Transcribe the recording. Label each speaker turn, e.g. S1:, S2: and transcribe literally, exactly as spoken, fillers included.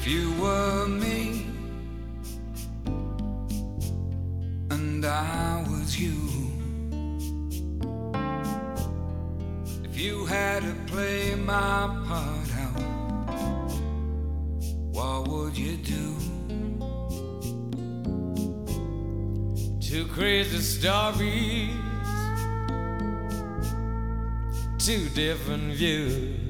S1: you were me and I was you, if you had to play my part out, what would you do? Two crazy stories, two different views.